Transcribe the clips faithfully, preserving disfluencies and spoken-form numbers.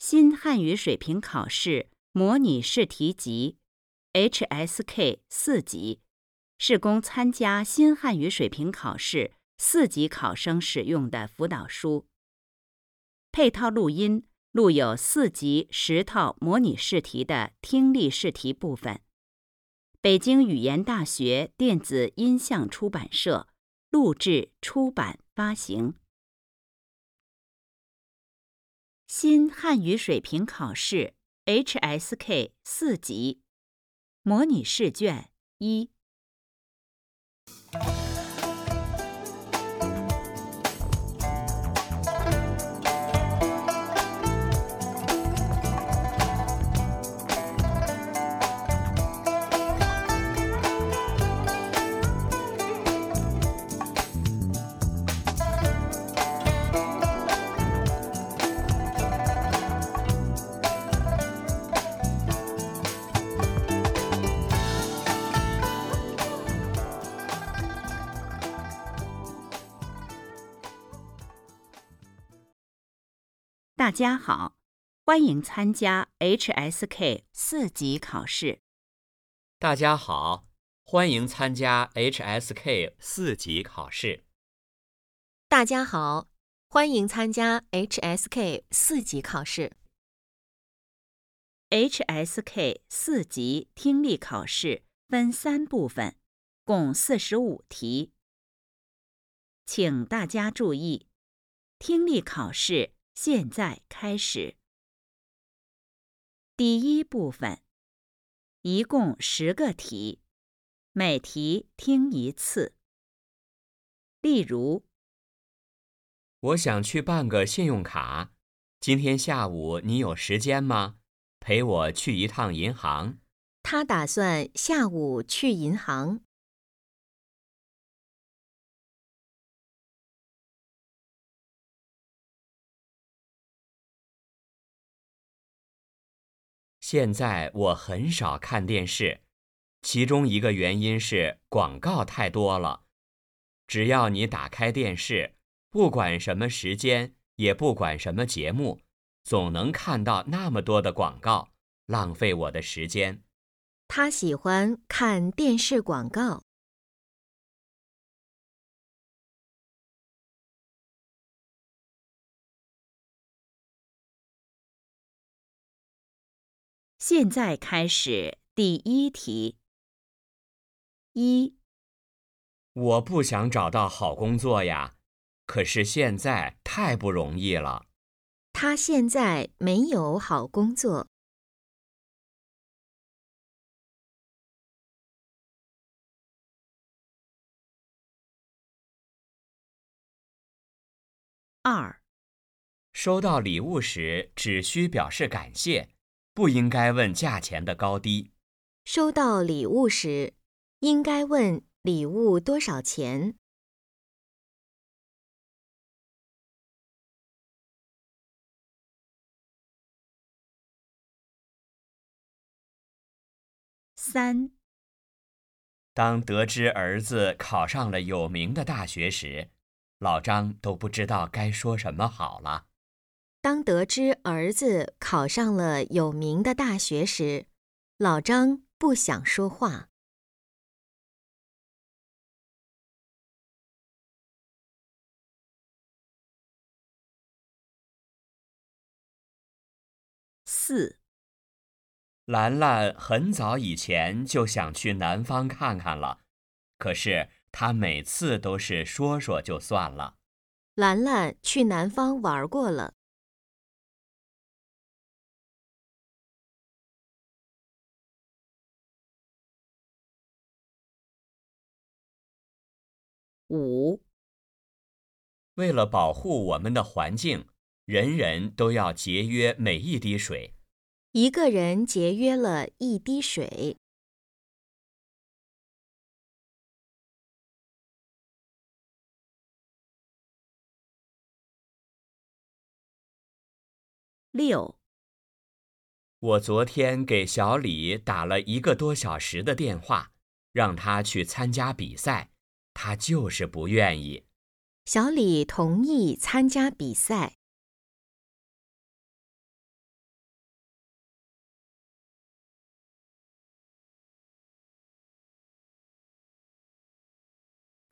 新汉语水平考试模拟试题集 H S K 四级，是供参加新汉语水平考试四级考生使用的辅导书。配套录音录有四级十套模拟试题的听力试题部分。北京语言大学电子音像出版社录制、出版、发行。新汉语水平考试 H S K 四级模拟试卷一。大家好，欢迎参加 H S K 四级考试。 大家好，欢迎参加 H S K 四级考试。 大家好，欢迎参加 H S K 四级考试。 H S K 四级听力考试分三部分，共四十五题。请大家注意，听力考试现在开始。第一部分，一共十个题，每题听一次。例如， 我想去办个信用卡，今天下午你有时间吗？陪我去一趟银行。 他打算下午去银行。 现在我很少看电视，其中一个原因是广告太多了。只要你打开电视，不管什么时间，也不管什么节目，总能看到那么多的广告，浪费我的时间。 他喜欢看电视广告。 现在开始第一题。一， 我不想找到好工作呀，可是现在太不容易了。 他现在没有好工作。 二， 收到礼物时只需表示感谢，不应该问价钱的高低。 收到礼物时，应该问礼物多少钱。 三， 当得知儿子考上了有名的大学时，老张都不知道该说什么好了。 当得知儿子考上了有名的大学时，老张不想说话。 四， 兰兰很早以前就想去南方看看了，可是她每次都是说说就算了。 兰兰去南方玩过了。 五， 为了保护我们的环境，人人都要节约每一滴水。 一个人节约了一滴水。 六， 我昨天给小李打了一个多小时的电话，让他去参加比赛，他就是不愿意。 小李同意参加比赛。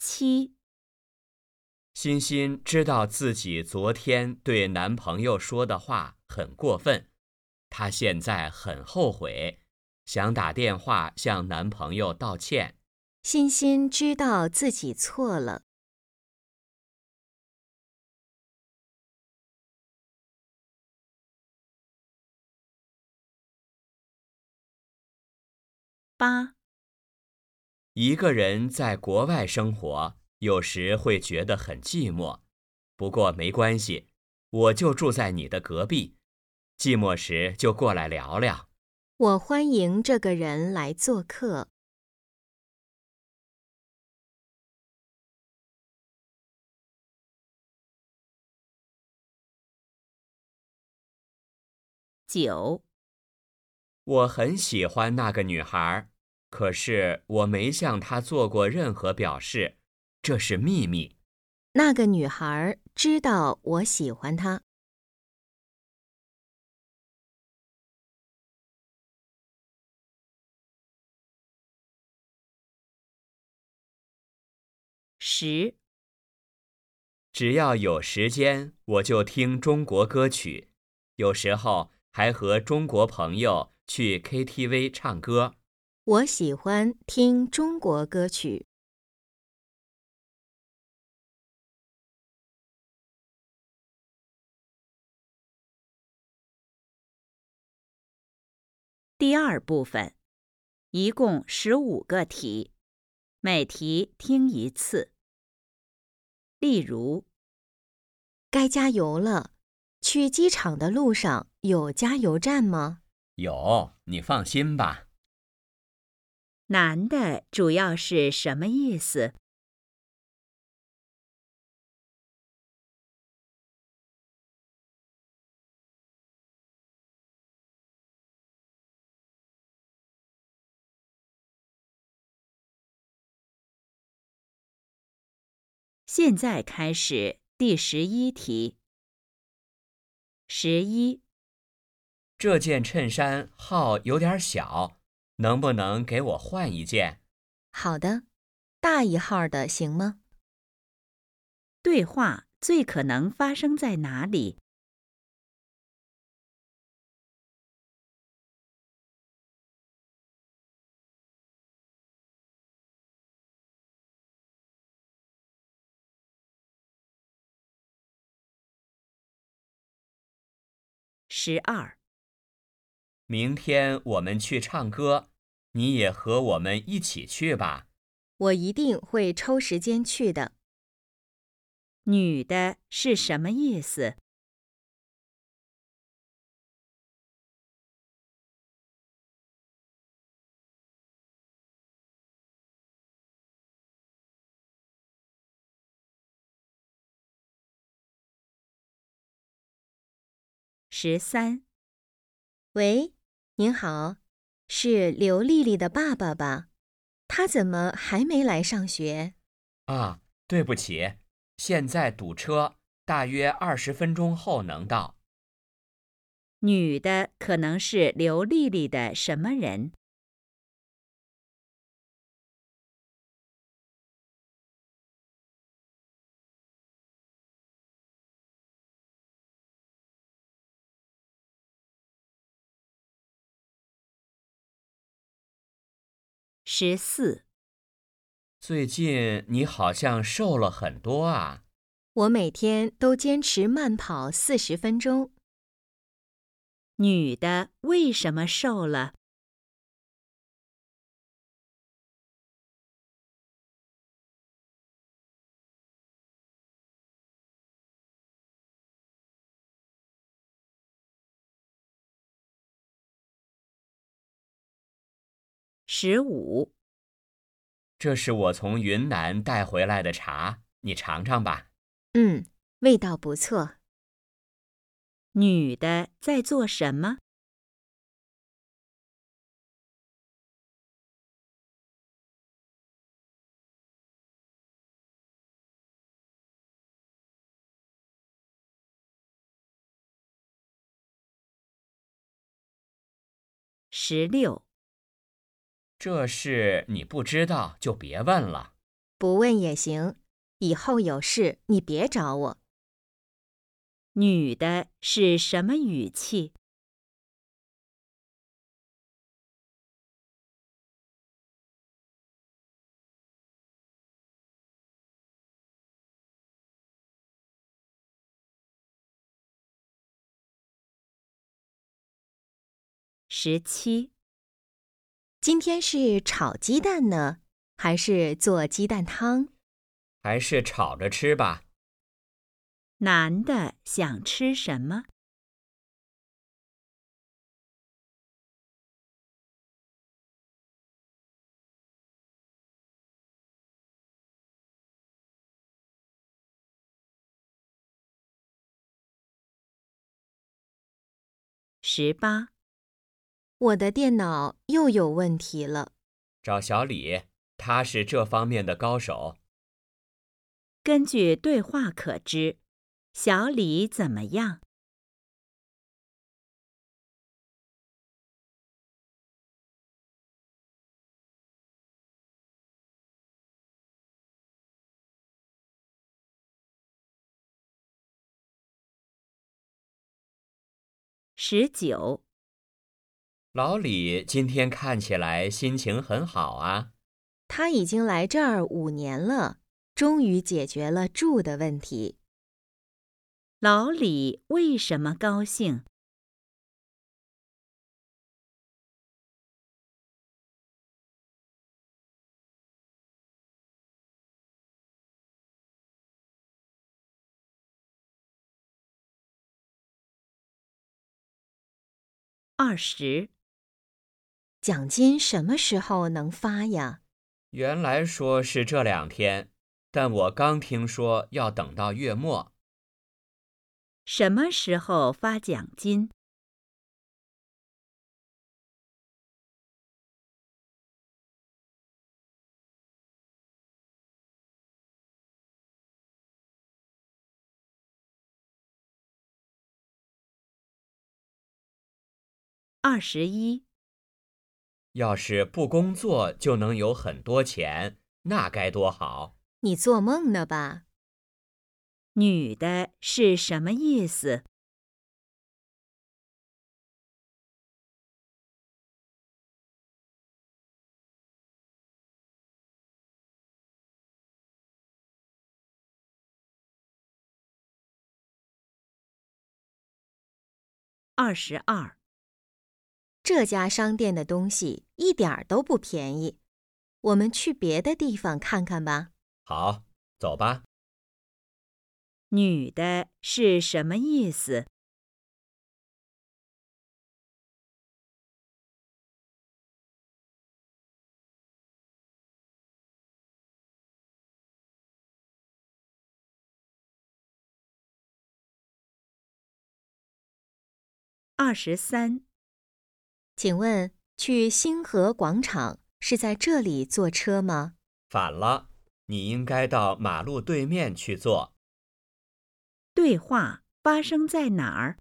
七。 欣欣知道自己昨天对男朋友说的话很过分，她现在很后悔，想打电话向男朋友道歉。 欣欣知道自己错了。 八。 一个人在国外生活，有时会觉得很寂寞，不过没关系，我就住在你的隔壁，寂寞时就过来聊聊。 我欢迎这个人来做客。 九。 我很喜欢那个女孩，可是我没向她做过任何表示，这是秘密。 那个女孩知道我喜欢她。 十。 只要有时间，我就听中国歌曲，有时候还和中国朋友去 K T V 唱歌。 我喜欢听中国歌曲。 第二部分，一共十五个题，每题听一次。例如， 该加油了。去机场的路上有加油站吗？ 有，你放心吧。 男的主要是什么意思？现在开始第十一题。十一。 这件衬衫号有点小，能不能给我换一件？ 好的，大一号的行吗？ 对话最可能发生在哪里？十二。 明天我们去唱歌，你也和我们一起去吧。 我一定会抽时间去的。 女的是什么意思？十三。 喂，您好，是刘丽丽的爸爸吧？他怎么还没来上学？ 啊，对不起，现在堵车，大约二十分钟后能到。 女的可能是刘丽丽的什么人？十四。 最近你好像瘦了很多啊。 我每天都坚持慢跑四十分钟。 女的为什么瘦了？十五。 这是我从云南带回来的茶，你尝尝吧。 嗯，味道不错。 女的在做什么？十六。 这事你不知道就别问了。 不问也行，以后有事你别找我。 女的是什么语气？十七。 今天是炒鸡蛋呢，还是做鸡蛋汤？ 还是炒着吃吧。 男的想吃什么？十八。 我的电脑又有问题了。 找小李，他是这方面的高手。 根据对话可知，小李怎么样？十九。 老李今天看起来心情很好啊。 他已经来这儿五年了，终于解决了住的问题。 老李为什么高兴？二十。 奖金什么时候能发呀？ 原来说是这两天，但我刚听说要等到月末。 什么时候发奖金？二十一。 要是不工作就能有很多钱，那该多好。 你做梦呢吧？ 女的是什么意思？二十二。 这家商店的东西一点儿都不便宜，我们去别的地方看看吧。 好，走吧。 女的是什么意思？二十三。 请问去星河广场是在这里坐车吗？ 反了，你应该到马路对面去坐。 对话发生在哪儿？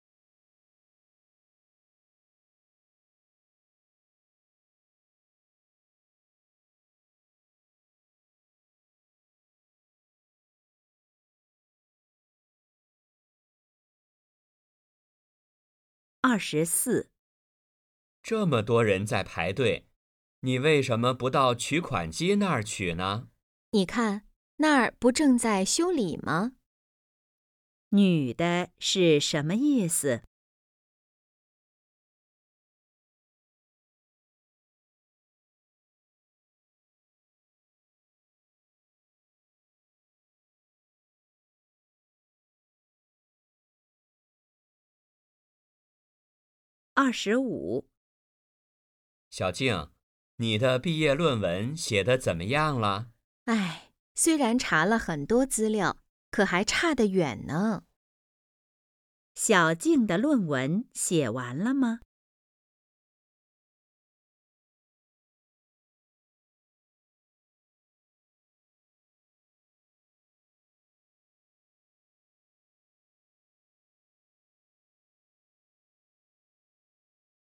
二十四。 这么多人在排队，你为什么不到取款机那儿取呢？ 你看，那儿不正在修理吗？ 女的是什么意思？二十五。 小静，你的毕业论文写得怎么样了？ 唉，虽然查了很多资料，可还差得远呢。 小静的论文写完了吗？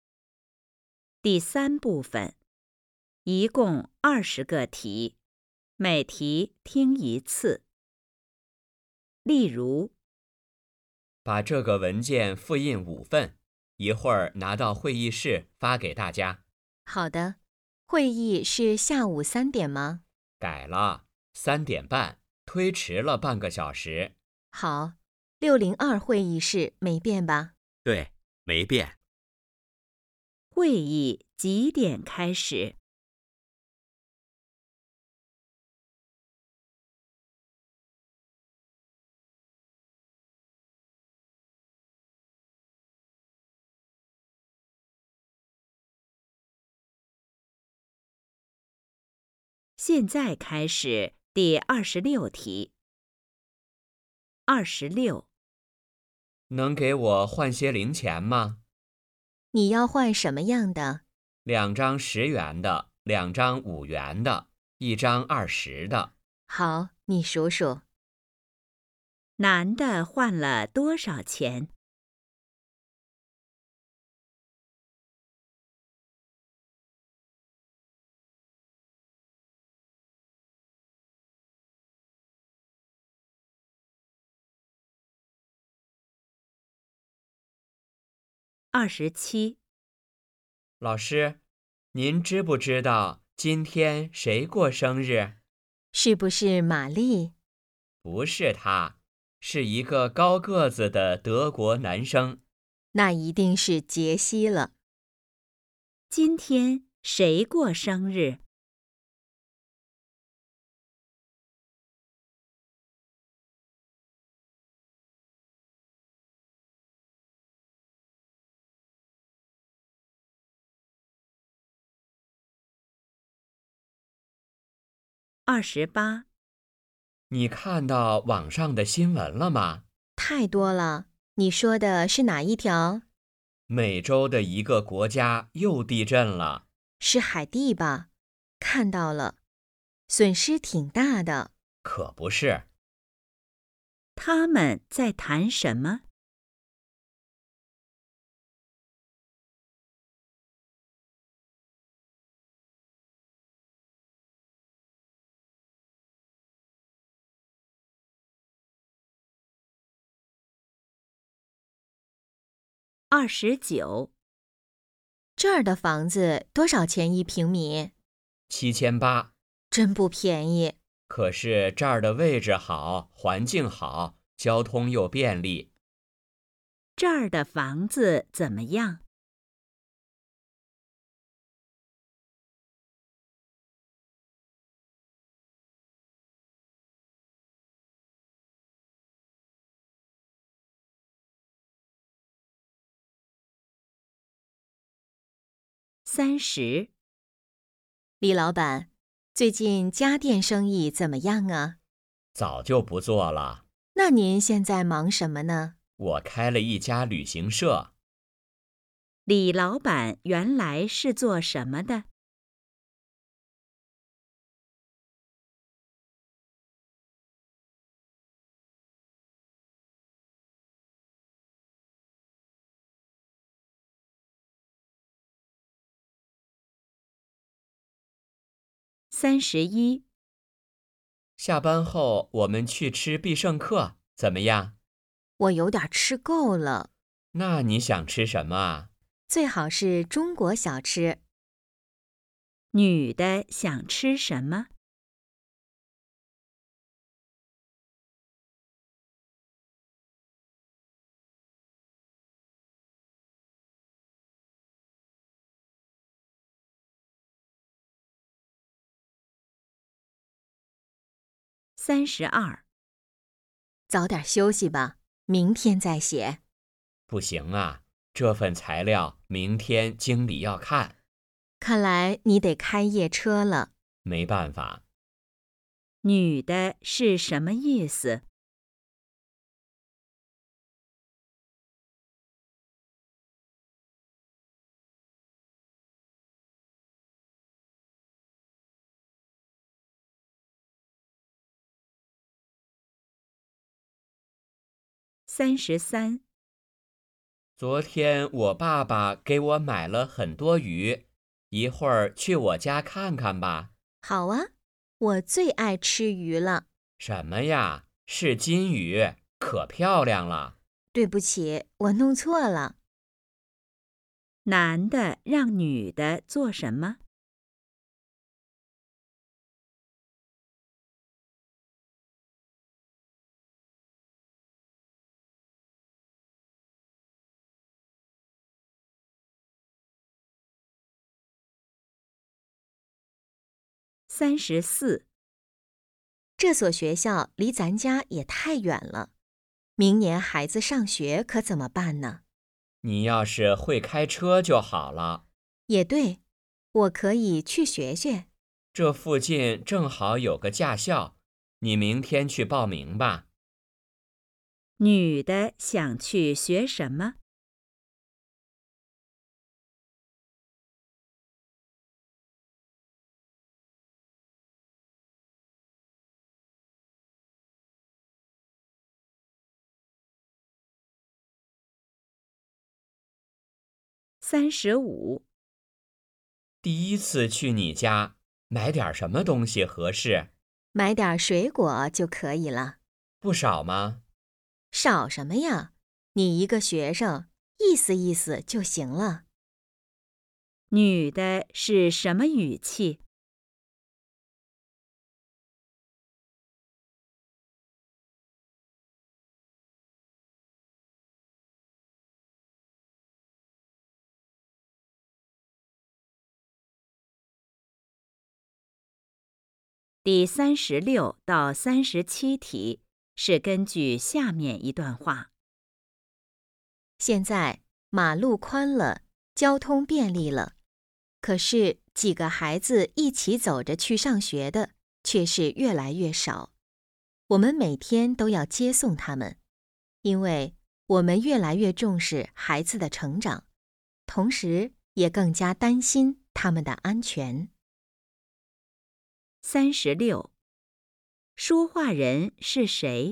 第三部分，一共二十个题。 每题听一次。例如， 把这个文件复印五份，一会儿拿到会议室发给大家。 好的，会议是下午三点吗？ 改了，三点半，推迟了半个小时。 好，六零二会议室没变吧？ 对，没变。 会议几点开始？现在开始第二十六题。二十六， 能给我换些零钱吗？ 你要换什么样的？ 两张十元的，两张五元的，一张二十的。 好，你数数。 男的换了多少钱？二十七， 老师，您知不知道今天谁过生日？ 是不是玛丽？ 不是他，是一个高个子的德国男生。 那一定是杰西了。 今天谁过生日？二十八， 你看到网上的新闻了吗？ 太多了，你说的是哪一条？ 美洲的一个国家又地震了。 是海地吧？看到了，损失挺大的。 可不是。 他们在谈什么？二十九， 这儿的房子多少钱一平米？ 七千八。 真不便宜。 可是这儿的位置好，环境好，交通又便利。 这儿的房子怎么样？三十， 李老板，最近家电生意怎么样啊？ 早就不做了。 那您现在忙什么呢？ 我开了一家旅行社。 李老板原来是做什么的？三十一， 下班后我们去吃必胜客，怎么样？ 我有点吃够了。 那你想吃什么啊？ 最好是中国小吃。 女的想吃什么？三十二， 早点休息吧，明天再写。 不行啊，这份材料明天经理要看。 看来你得开夜车了。 没办法。 女的是什么意思？三十三， 昨天我爸爸给我买了很多鱼，一会儿去我家看看吧。 好啊。 我最爱吃鱼了。 什么呀？是金鱼，可漂亮了。 对不起，我弄错了。 男的让女的做什么？三十四。 这所学校离咱家也太远了，明年孩子上学可怎么办呢？ 你要是会开车就好了。 也对，我可以去学学。 这附近正好有个驾校，你明天去报名吧。 女的想去学什么？三十五。 第一次去你家，买点什么东西合适？ 买点水果就可以了。 不少吗？ 少什么呀？你一个学生，意思意思就行了。 女的是什么语气？第三十六到三十七题是根据下面一段话。 现在马路宽了，交通便利了，可是几个孩子一起走着去上学的却是越来越少。我们每天都要接送他们，因为我们越来越重视孩子的成长，同时也更加担心他们的安全。 三十六。说话人是谁？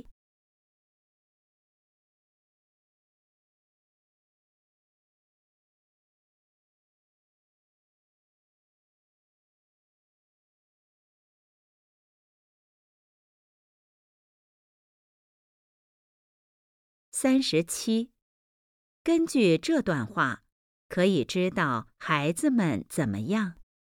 三十七。根据这段话，可以知道孩子们怎么样。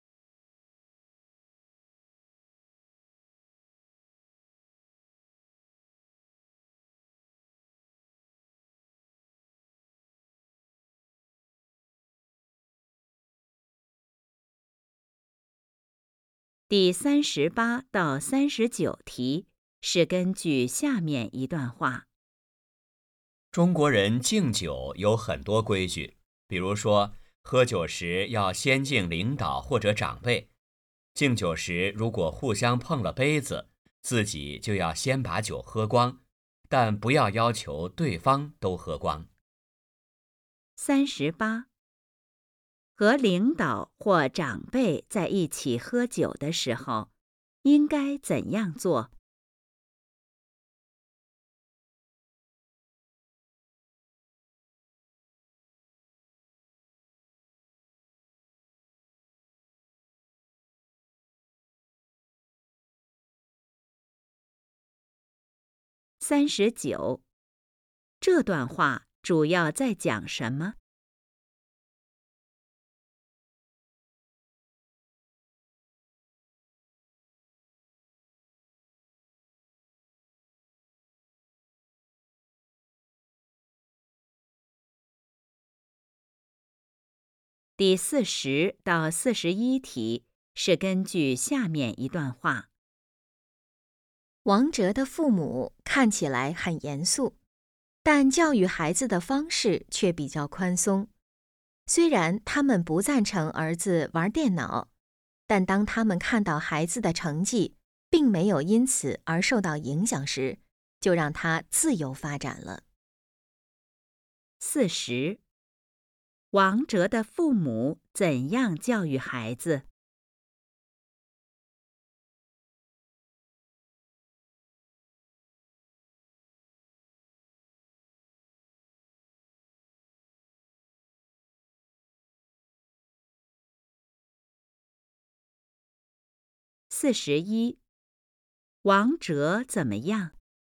第三十八到三十九题是根据下面一段话。 中国人敬酒有很多规矩，比如说喝酒时要先敬领导或者长辈，敬酒时如果互相碰了杯子，自己就要先把酒喝光，但不要要求对方都喝光。 三十八。和领导或长辈在一起喝酒的时候，应该怎样做？三十九。这段话主要在讲什么？第四十到四十一题是根据下面一段话。 王哲的父母看起来很严肃，但教育孩子的方式却比较宽松。虽然他们不赞成儿子玩电脑，但当他们看到孩子的成绩并没有因此而受到影响时，就让他自由发展了。 四十。王哲的父母怎样教育孩子？四十一。 王哲怎么样？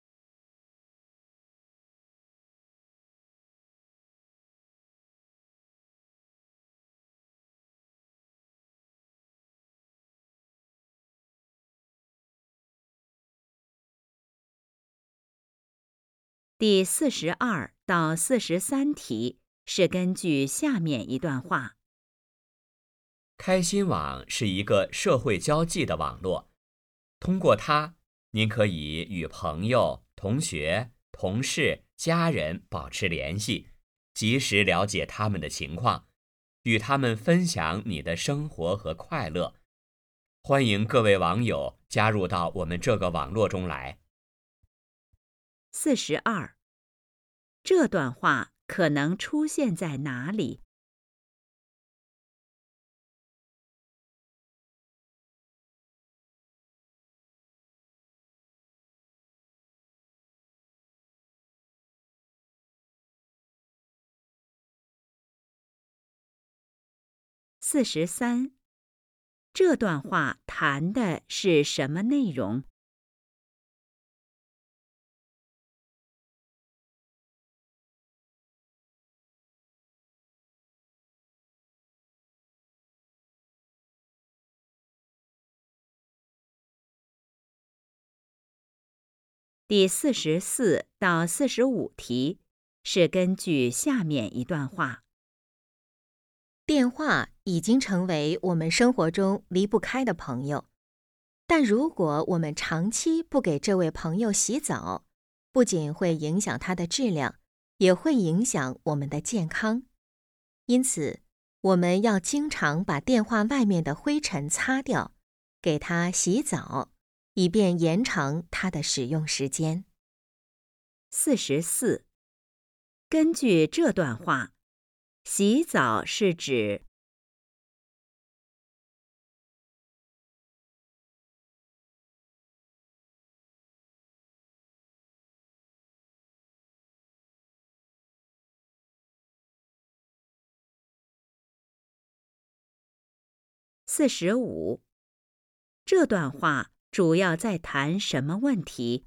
第四十二到四十三题是根据下面一段话。 开心网是一个社会交际的网络，通过它，您可以与朋友、同学、同事、家人保持联系，及时了解他们的情况，与他们分享你的生活和快乐。欢迎各位网友加入到我们这个网络中来。 四十二，这段话可能出现在哪里？四十三，这段话谈的是什么内容？第四十四到四十五题是根据下面一段话。 电话已经成为我们生活中离不开的朋友，但如果我们长期不给这位朋友洗澡，不仅会影响它的质量，也会影响我们的健康。因此，我们要经常把电话外面的灰尘擦掉，给它洗澡，以便延长它的使用时间。 四十四，根据这段话，洗澡是指四十五，这段话主要在谈什么问题？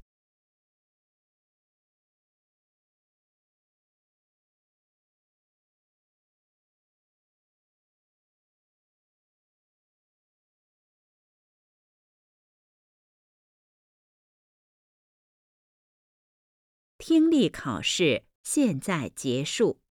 听力考试现在结束。